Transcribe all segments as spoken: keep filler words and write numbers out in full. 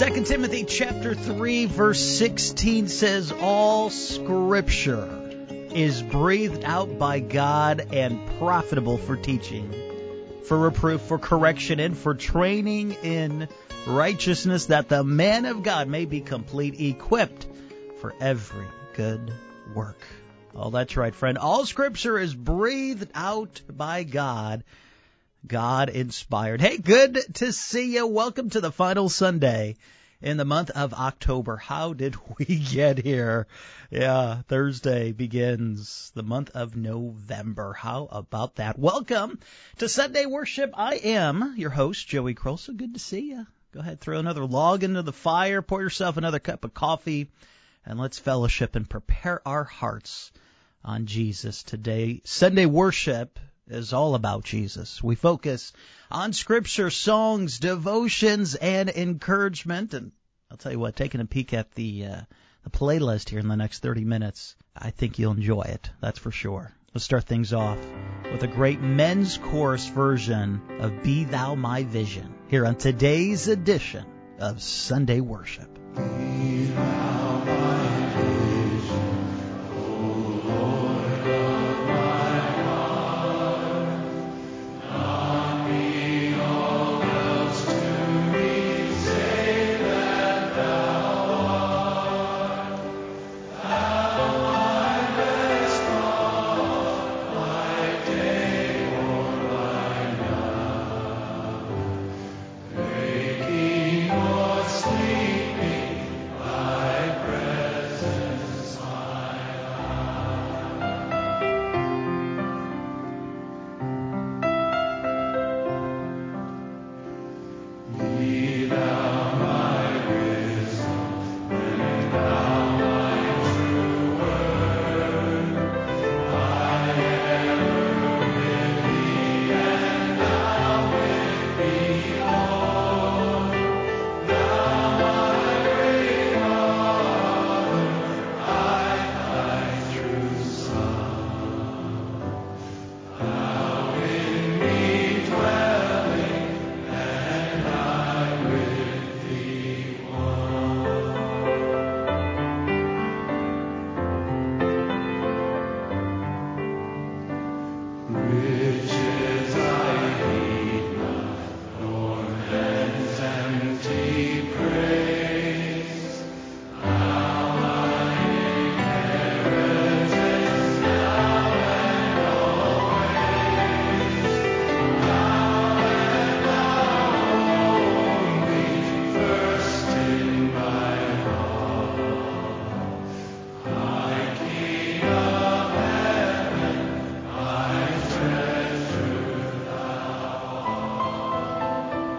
Second Timothy chapter three, verse sixteen says, all Scripture is breathed out by God and profitable for teaching, for reproof, for correction, and for training in righteousness, that the man of God may be complete, equipped for every good work. Oh, that's right, friend. All Scripture is breathed out by God, God inspired. Hey, good to see you. Welcome to the final Sunday in the month of October. How did we get here? Yeah, Thursday begins the month of November. How about that? Welcome to Sunday Worship. I am your host, Joey Kroll. So good to see you. Go ahead, throw another log into the fire, pour yourself another cup of coffee, and let's fellowship and prepare our hearts on Jesus today. Sunday Worship is all about Jesus. We focus on Scripture, songs, devotions, and encouragement. And I'll tell you what, taking a peek at the uh, the playlist here in the next thirty minutes, I think you'll enjoy it. That's for sure. Let's start things off with a great men's chorus version of Be Thou My Vision here on today's edition of Sunday Worship. Be thou my vision, O Lord of my heart, not me all else to me, save that thou art. Thou my best thought, my day or my night, waking or sleeping, thy presence I hide. Be thou my wisdom, and thou my true word. I ever with thee, and thou with me, Lord. Thou my great Father, I thy true Son. Thou in me dwelling, and I with thee one. Riches I heed not, nor men's empty praise. Thou mine inheritance now and always. Thou and thou only, first in my heart. My King of heaven, my treasure thou art.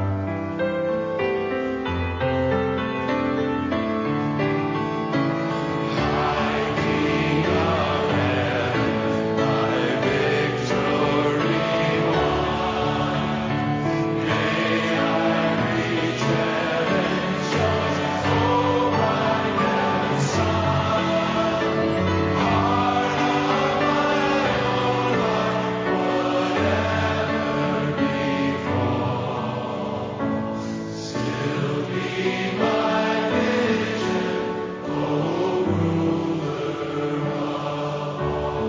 My King of heaven, my victory won. May I reach heaven's shores, O bright sun. Heart of my own heart, whatever befall, still be my vision, O ruler of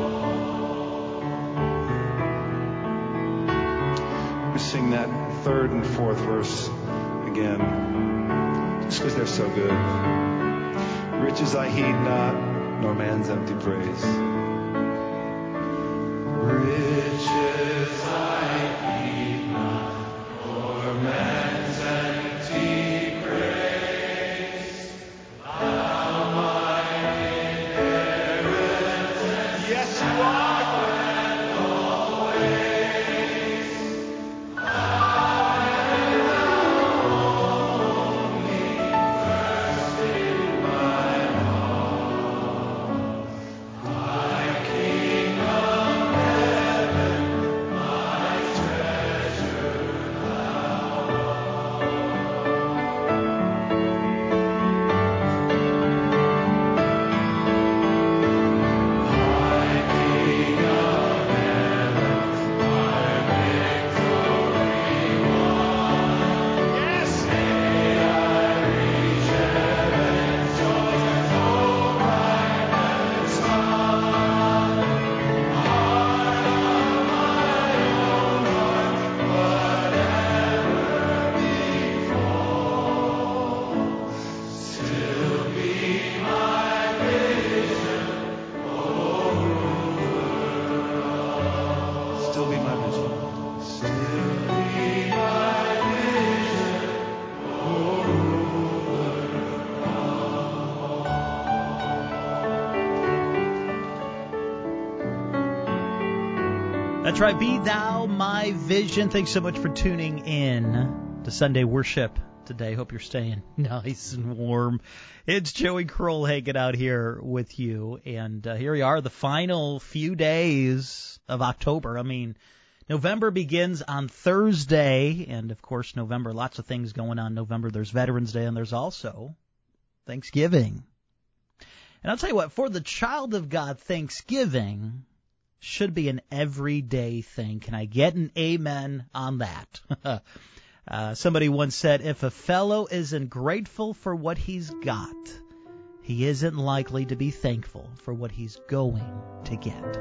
all. We sing that third and fourth verse again, just because they're so good. Riches I heed not, nor man's empty praise. Riches I heed not, nor man's empty praise. Thou mine inheritance, yes, you are. And always, thou and thou only, first in my heart. My King of heaven, my That's right. Be thou my vision. Thanks so much for tuning in to Sunday worship today. Hope you're staying nice and warm. It's Joey Kroll hanging out here with you. And uh, here we are, the final few days of October. I mean, November begins on Thursday. And, of course, November, lots of things going on in November. There's Veterans Day and there's also Thanksgiving. And I'll tell you what, for the child of God, Thanksgiving should be an everyday thing. Can I get an amen on that? uh, somebody once said, if a fellow isn't grateful for what he's got, he isn't likely to be thankful for what he's going to get.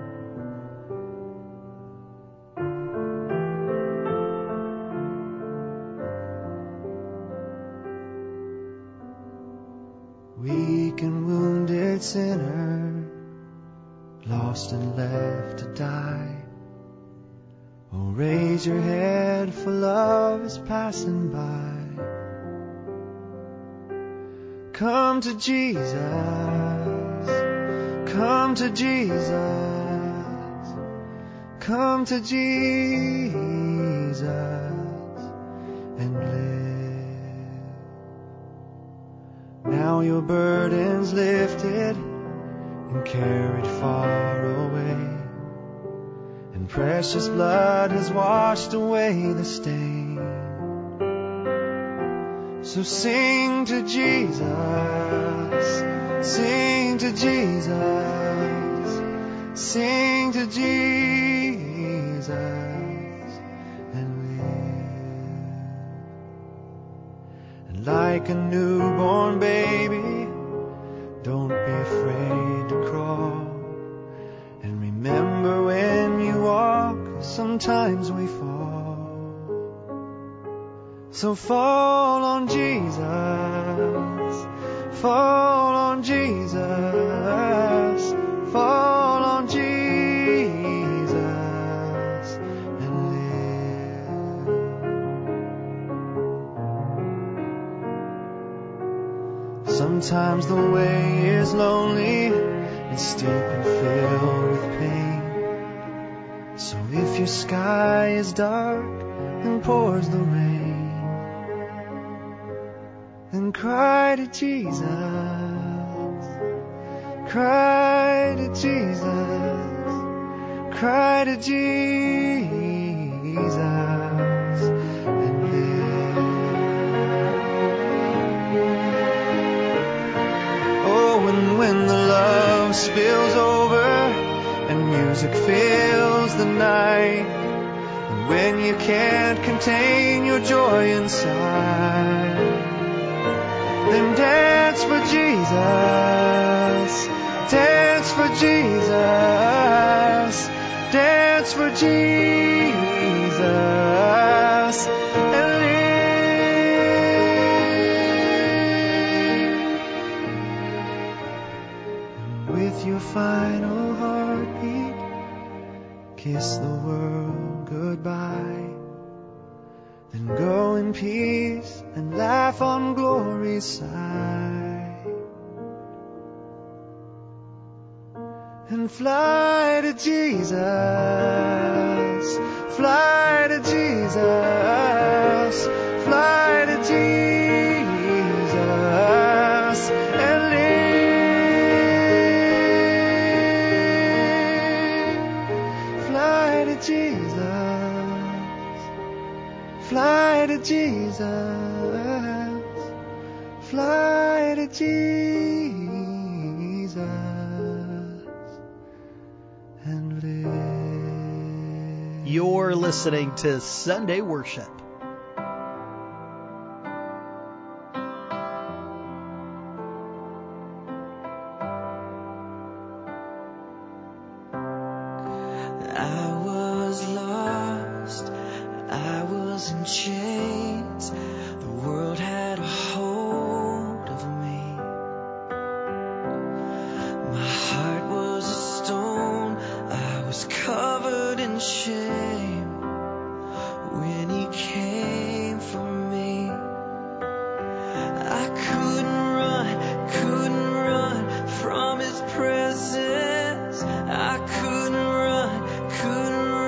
Weak and wounded sinner, lost and left to die. Oh, raise your head, for love is passing by. Come to Jesus, come to Jesus, come to Jesus and live. Now your burden's lifted and carried far away, and precious blood has washed away the stain. So sing to Jesus, sing to Jesus, sing to Jesus and live. And like a newborn baby, don't be afraid to crawl. And remember, when you walk, sometimes we fall. So fall on Jesus, fall on Jesus, fall on Jesus and live. Sometimes the way is lonely and steep and filled with pain. So if your sky is dark and pours the rain, then cry to Jesus, cry to Jesus, cry to Jesus and live. Oh, and when the love spills over and music fills the night, and when you can't contain your joy inside, then dance for Jesus, dance for Jesus, dance for Jesus and live. And with your final heartbeat, kiss the world goodbye. Then go in peace and laugh on glory's side. And fly to Jesus, fly to Jesus, fly to Jesus and live. Fly to Jesus, fly to Jesus, fly to Jesus and live. You're listening to Sunday Worship. I was lost, I was in chains, the world had a hold of me. My heart was a stone, I was covered in shame. When he came for me, I couldn't run, couldn't run from his presence. I couldn't run, couldn't run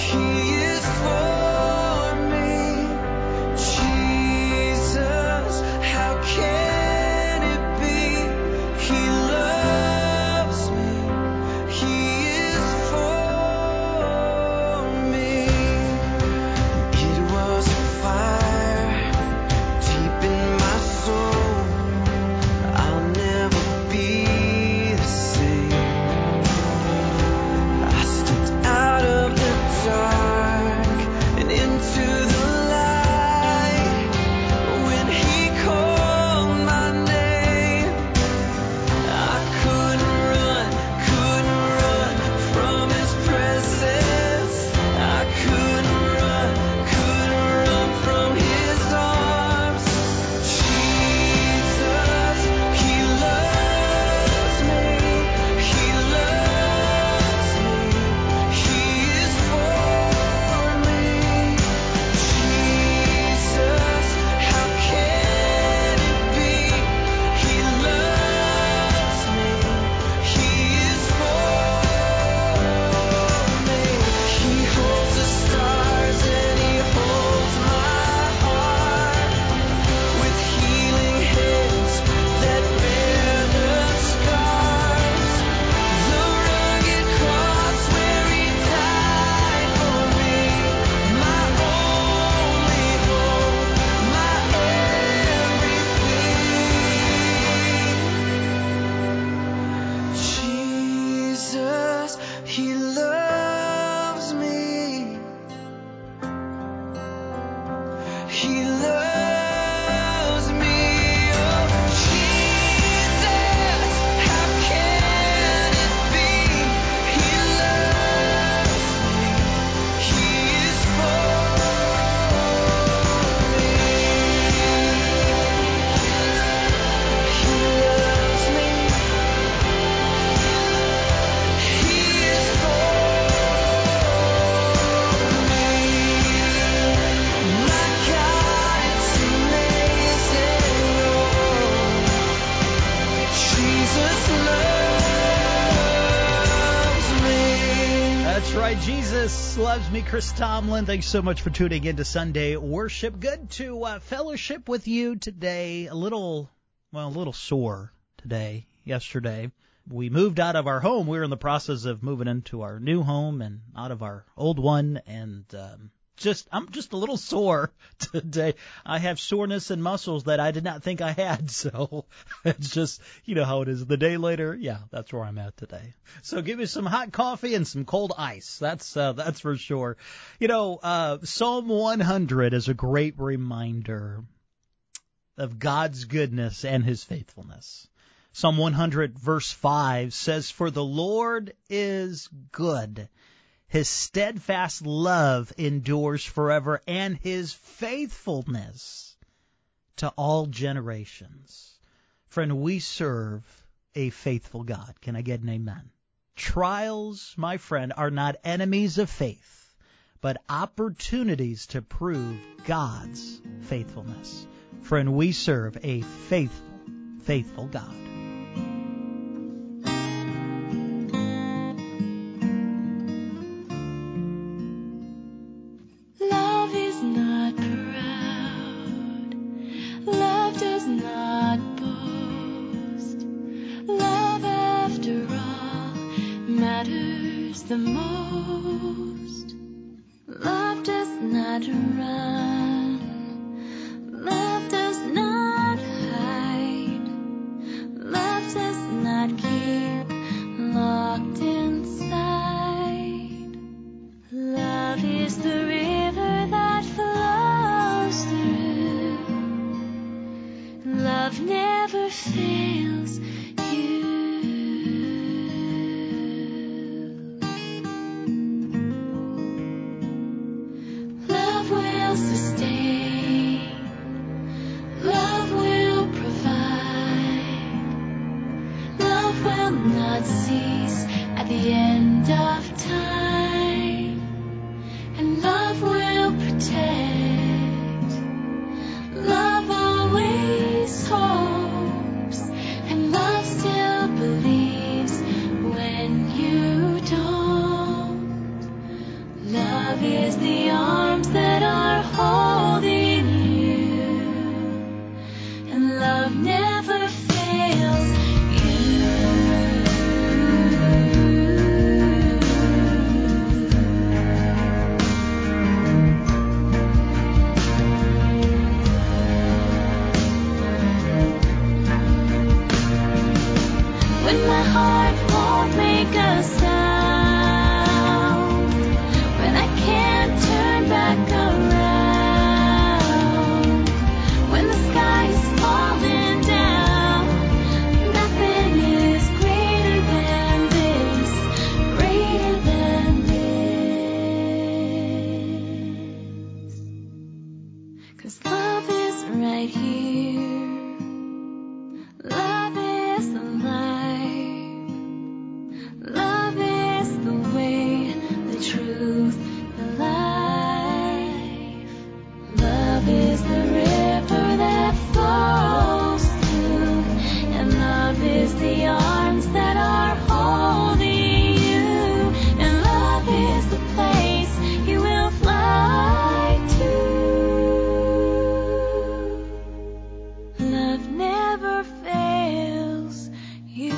Jesus Loves Me. Chris Tomlin, thanks so much for tuning in to Sunday Worship. Good to uh, fellowship with you today. A little, well, a little sore today, yesterday. We moved out of our home. We were in the process of moving into our new home and out of our old one, and um, just I'm just a little sore today. I have soreness in muscles that I did not think I had, so it's just, you know how it is. The day later, yeah, that's where I'm at today. So give me some hot coffee and some cold ice. That's uh, that's for sure. You know, uh, Psalm one hundred is a great reminder of God's goodness and His faithfulness. Psalm one hundred verse five says, "For the Lord is good. His steadfast love endures forever, and His faithfulness to all generations." Friend, we serve a faithful God. Can I get an amen? Trials, my friend, are not enemies of faith, but opportunities to prove God's faithfulness. Friend, we serve a faithful, faithful God. The most love does not run, love does not hide, love does not keep locked inside. Love is the river that flows through, love never fails you. Cease at the end of time, and love will protect. Love always hopes, and love still believes when you don't. Love is the arms that are holding you, and love never fails you. When my heart won't make a sound, when I can't turn back around, when the sky is falling down, nothing is greater than this, greater than this. 'Cause love is right here. Love is alive. Love is the way, the truth, the life. Love is the river that flows through, and love is the arms that are holding you, and love is the place you will fly to. Love never fails you.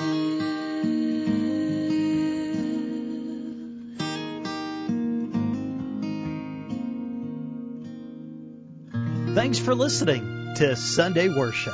Thanks for listening to Sunday Worship.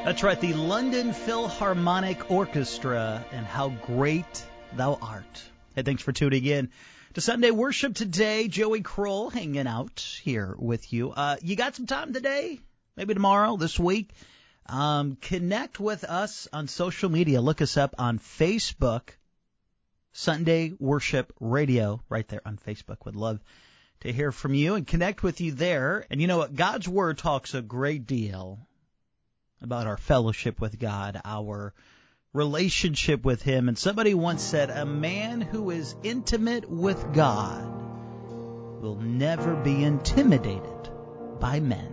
That's right, the London Philharmonic Orchestra, and How Great Thou Art. Hey, thanks for tuning in to Sunday Worship today. Joey Kroll hanging out here with you. Uh, you got some time today? Maybe tomorrow, this week? Um, connect with us on social media. Look us up on Facebook, Sunday Worship Radio, right there on Facebook. Would love to hear from you and connect with you there. And you know what? God's Word talks a great deal about our fellowship with God, our relationship with Him. And somebody once said, a man who is intimate with God will never be intimidated by men.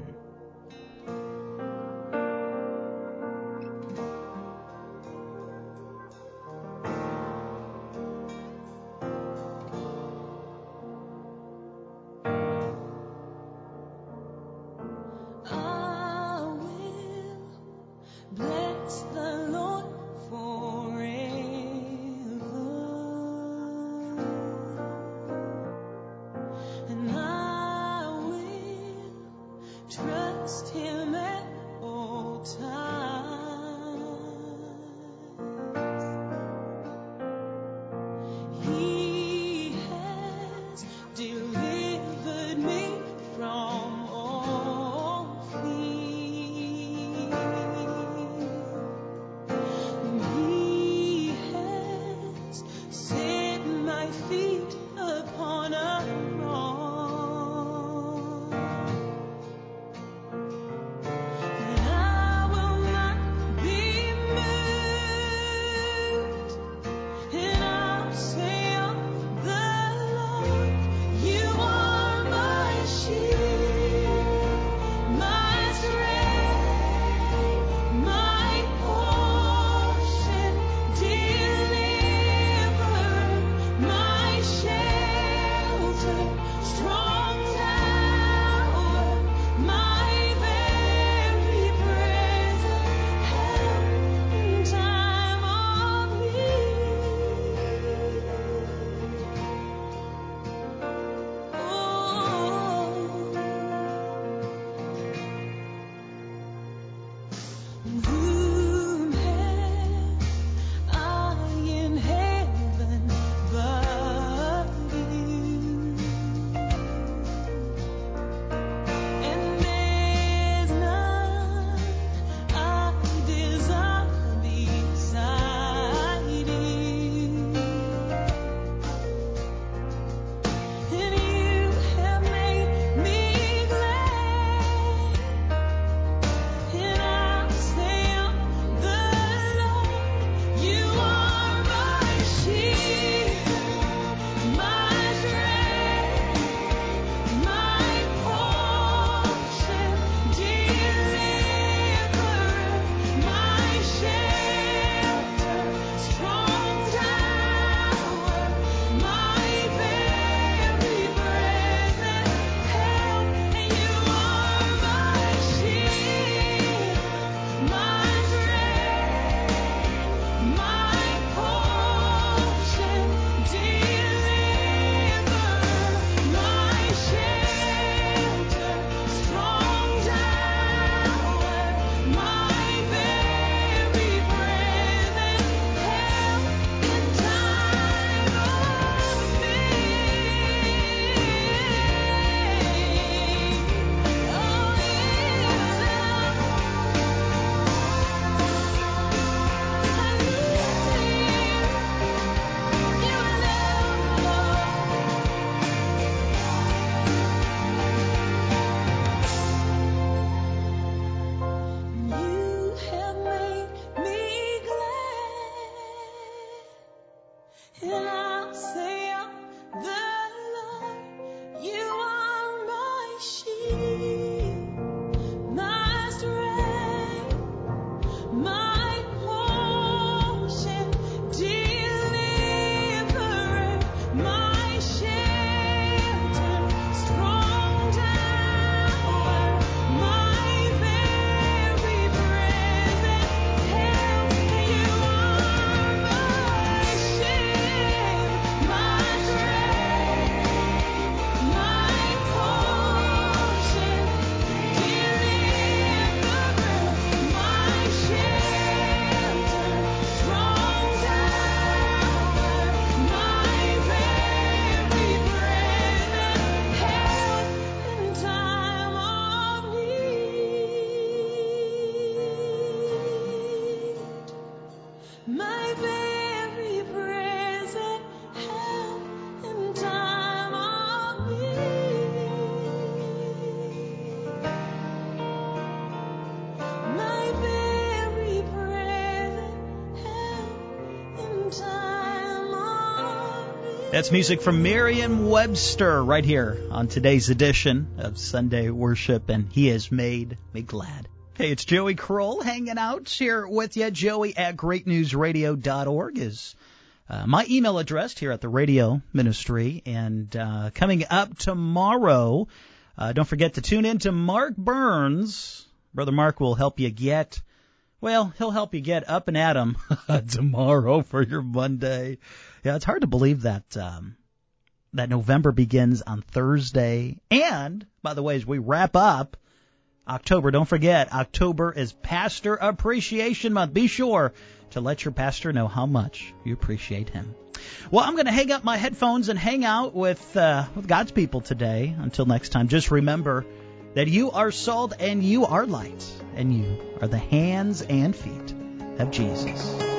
That's music from Merriam-Webster right here on today's edition of Sunday Worship, and He has made me glad. Hey, it's Joey Kroll hanging out here with you. Joey at great news radio dot org is uh, my email address here at the radio ministry. And uh, coming up tomorrow, uh, don't forget to tune in to Mark Burns. Brother Mark will help you get, well, he'll help you get up and at 'em tomorrow for your Monday. Yeah, it's hard to believe that um, that November begins on Thursday. And, by the way, as we wrap up October, don't forget, October is Pastor Appreciation Month. Be sure to let your pastor know how much you appreciate him. Well, I'm going to hang up my headphones and hang out with, uh, with God's people today. Until next time, just remember that you are salt and you are light, and you are the hands and feet of Jesus.